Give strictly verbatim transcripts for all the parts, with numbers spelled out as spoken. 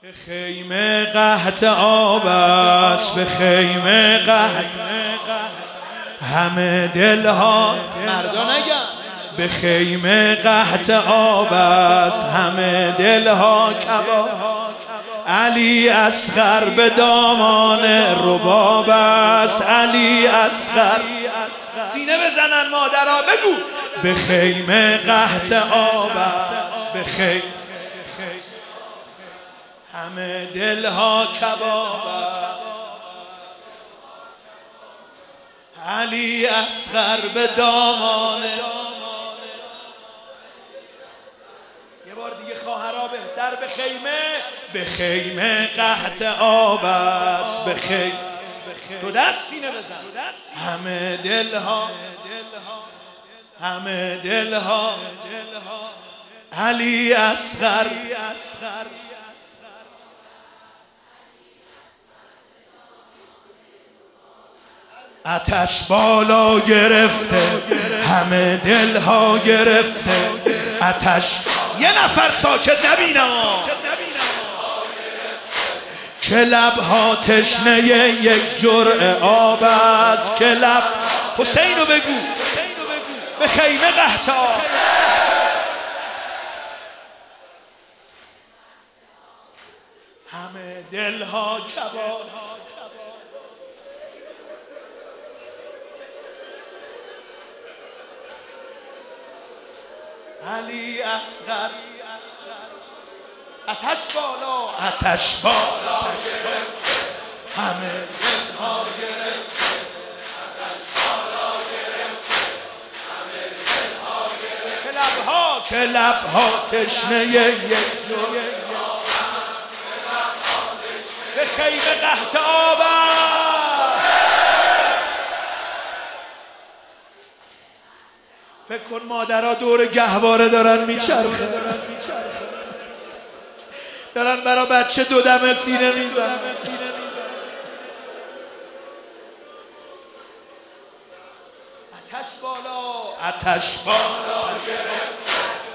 به خیمه قحط آب است، به خیمه قحط همه دلها مردا نگن. به خیمه قحط آب است، همه دلها کباب. علی اصغر به دامان رباب است، علی اصغر. سینه بزنن مادرها بگو به خیمه قحط آب است، به خیمه همه دلها کباب. علی اصغر به دامان. یه بار دیگه خواهرها بهتر به خیمه. به خیمه قحط آب است، به خیمه تو دست سینه بزن. همه دلها همه دلها علی اصغر. آتش بالا گرفته، همه دلها گرفته. آتش یه نفر ساکت نبینم که لبها تشنه یک جرعه آب است، که لب حسینو بگو به خیمه قحط آب. همه دلها کباب. علی اصغر. آتش بالا آتش بالا همه دلها گرفته. آتش بالا گرفته همه دلها گرفته. که لبها که لبها تشنه یک جرعه به خیمه قحط آب. فکر کن مادرها دور گهواره دارن میچرخه، دارن برا بچه دو دم سینه میزنن. آتش بالا آتش بالا گرفت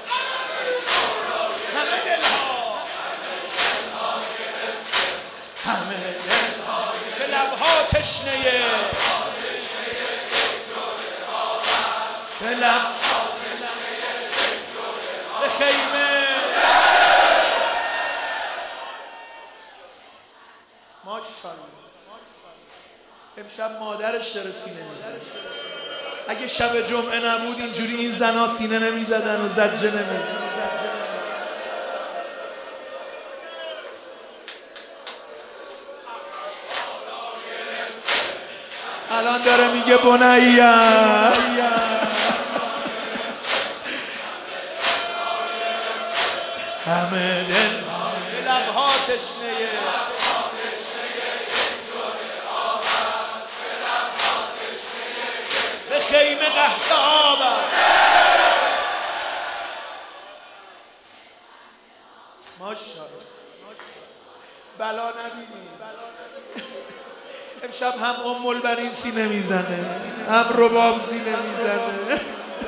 همه دلها همه دلها. که لبها تشنه به لب به خیمه. ماشاءالله امشب مادرش داره سینه میزنه. اگه شب جمعه نبود اینجوری این زنا سینه نمیزدن و زجه نمیزدن. الان داره میگه بنیه همه دلها به لبها تشنه. به خیمه قحط آب. ماشاءالله بلا نبینی. امشب هم ام البنین سینه میزنه، هم رباب سینه میزنه.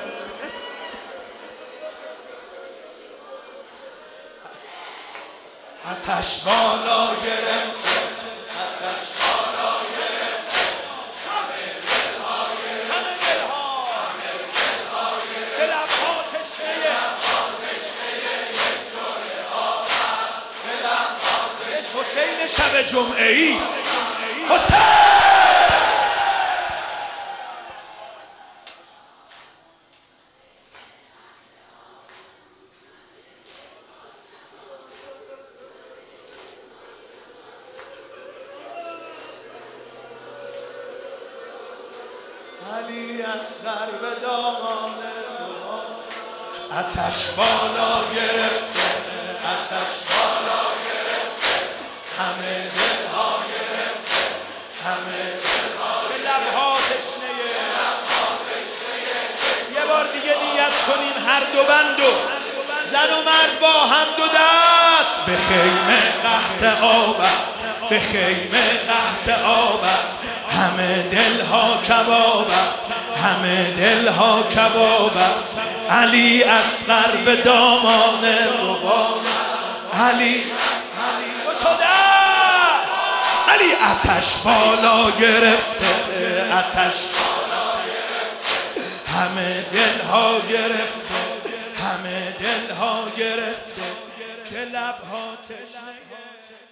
آتش بالا گرفته آتش بالا گرفته همه دلها گرفته همه دلها همه دلها گرفته. که لبها تشنه لبها تشنه یک جرعه آب است، که لبها تشنه. حسین شب جمعه ای حسین علی اصغر به دامان آتش بالا گرفته آتش بالا گرفته همه دلها گرفته همه دلها. به لبها تشنه لبها تشنه. یه بار دیگه نیت کنین هر دو بندو زن و مرد با هم دو دست. به خیمه قحط آب است، به خیمه قحط آب است. همه دلها کباب است، همه دلها کباب است. علی اصغر به دامان رباب. علی آتش بالا گرفته، آتش همه دلها گرفته، همه دلها گرفته که لبها تشنه